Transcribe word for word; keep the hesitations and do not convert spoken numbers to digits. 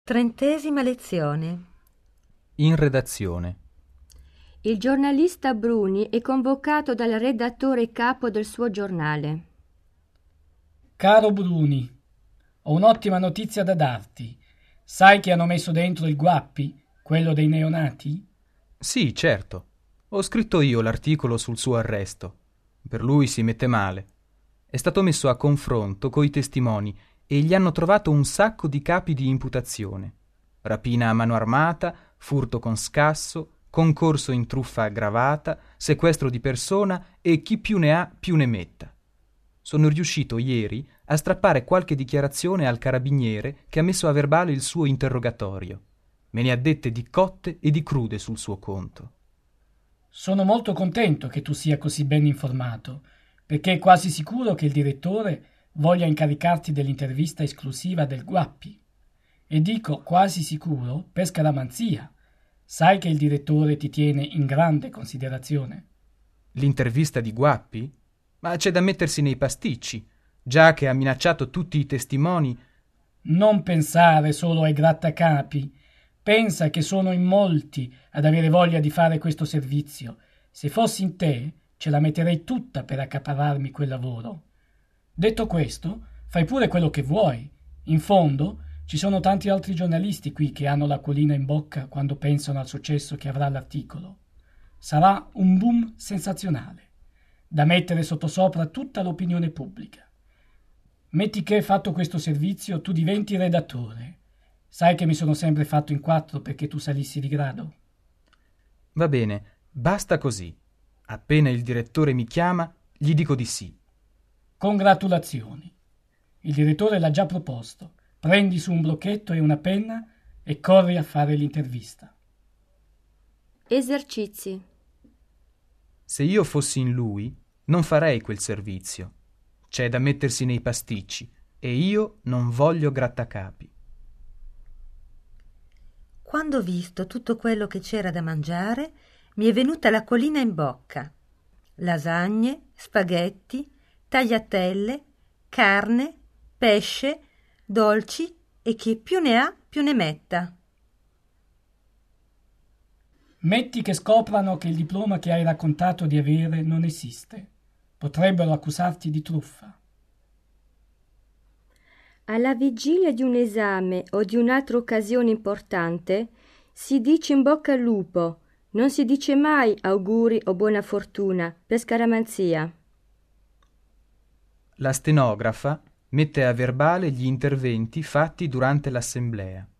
Trentesima lezione. In redazione. Il giornalista Bruni è convocato dal redattore capo del suo giornale. Caro Bruni, ho un'ottima notizia da darti. Sai che hanno messo dentro il Guappi, quello dei neonati? Sì, certo. Ho scritto io l'articolo sul suo arresto. Per lui si mette male. È stato messo a confronto coi testimoni e gli hanno trovato un sacco di capi di imputazione. Rapina a mano armata, furto con scasso, concorso in truffa aggravata, sequestro di persona e chi più ne ha più ne metta. Sono riuscito ieri a strappare qualche dichiarazione al carabiniere che ha messo a verbale il suo interrogatorio. Me ne ha dette di cotte e di crude sul suo conto. Sono molto contento che tu sia così ben informato, perché è quasi sicuro che il direttore voglia incaricarti dell'intervista esclusiva del Guappi. E dico quasi sicuro per scaramanzia. Sai che il direttore ti tiene in grande considerazione. L'intervista di Guappi? Ma c'è da mettersi nei pasticci, già che ha minacciato tutti i testimoni. Non pensare solo ai grattacapi. Pensa che sono in molti ad avere voglia di fare questo servizio. Se fossi in te, ce la metterei tutta per accaparrarmi quel lavoro. Detto questo, fai pure quello che vuoi. In fondo, ci sono tanti altri giornalisti qui che hanno l'acquolina in bocca quando pensano al successo che avrà l'articolo. Sarà un boom sensazionale, da mettere sottosopra tutta l'opinione pubblica. Metti che, fatto questo servizio, tu diventi redattore. Sai che mi sono sempre fatto in quattro perché tu salissi di grado. Va bene, basta così. Appena il direttore mi chiama, gli dico di sì. Congratulazioni. Il direttore l'ha già proposto. Prendi su un blocchetto e una penna e corri a fare l'intervista. Esercizi. Se io fossi in lui, non farei quel servizio. C'è da mettersi nei pasticci e io non voglio grattacapi. Quando ho visto tutto quello che c'era da mangiare, mi è venuta l'acquolina in bocca. Lasagne, spaghetti, tagliatelle, carne, pesce, dolci e chi più ne ha più ne metta. Metti che scoprano che il diploma che hai raccontato di avere non esiste. Potrebbero accusarti di truffa. Alla vigilia di un esame o di un'altra occasione importante si dice in bocca al lupo, non si dice mai auguri o buona fortuna per scaramanzia. La stenografa mette a verbale gli interventi fatti durante l'assemblea.